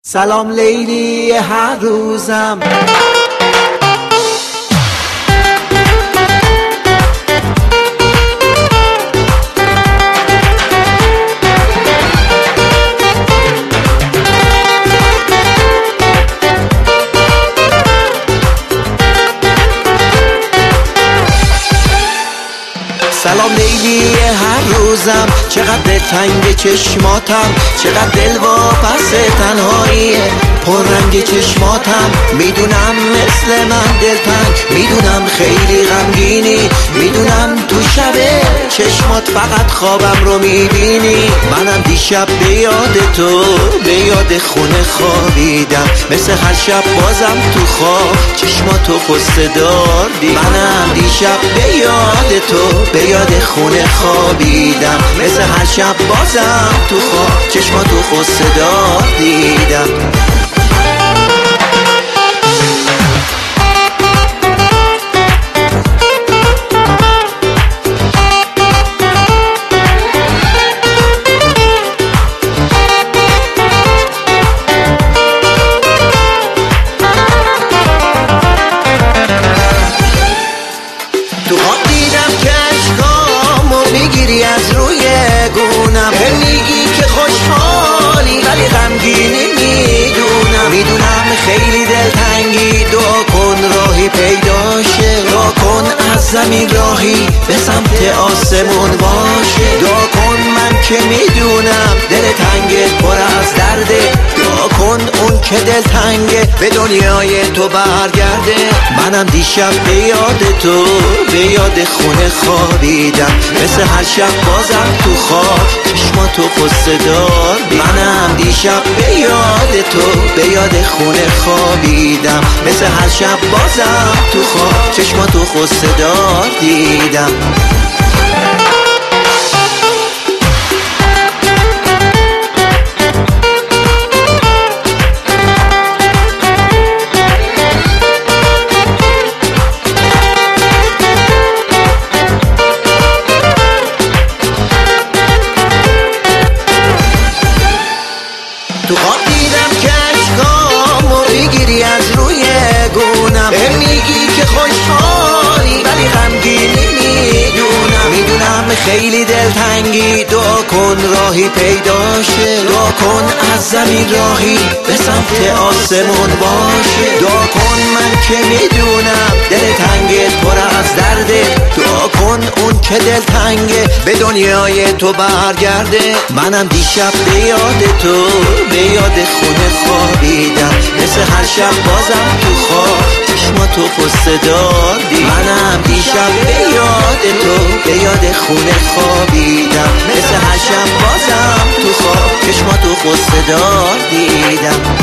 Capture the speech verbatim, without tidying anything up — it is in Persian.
سلام لیلی هر روزم، سلام لیلی هر روزم، چقدر تنگ چشماتم، چقدر دل واپس تنهاییه پررنگ چشماتم. میدونم مثل من دلتنگ، میدونم خیلی غمگینی، میدونم تو شب چشمات فقط خوابم رو میبینی. منم دیشب به یاد تو، به یاد خونه خوابیدم، مثل هر شب بازم تو خواب چشماتو قصه دار دیدم. منم دیشب به یاد تو، به یاد خونه خوابیدم، مثل هر شب بازم تو خواب چشماتو قصه دار دیدم. تو خواب دیدم که عشقامو میگیری از روی گونم، هم میگی که خوشحالی ولی غمگینی. میدونم میدونم خیلی دلتنگی، دعا کن راهی پیدا شه، دعا کن از زمین راهی به سمت آسمون باشه. دعا کن من که میدونم دل تنگت پر از درده، دعا کن اون که دل تنگه به دنیای تو برگرده. منم دیشب به یاد تو، به یاد خونه خوابیدم، مثل هر شب بازم تو خواب چشماتو قصه دار دیدم. منم دیشب به یاد تو، به یاد خونه خوابیدم، مثل هر شب بازم تو خواب چشماتو قصه دار دیدم. تو خواب دیدم که عشقامو میگیری از روی گونم، هم میگی که خوشحالی ولی غمگینی. میدونم میدونم خیلی دلتنگی، دعا کن راهی پیدا شه، دعا کن از زمین راهی به سمت آسمون باشه. دعا کن من که میدونم دل تنگت پر از درده، دعا کن اون که دل تنگه به دنیای تو برگرده. منم دیشب به یاد تو، به یاد خونه خوابیدم، مثل هر شب بازم تو خواب چشماتو قصه دار دیدم. منم دیشب به یاد تو، به یاد خونه خوابیدم، مثل هر شب بازم تو خواب چشماتو قصه دار دیدم.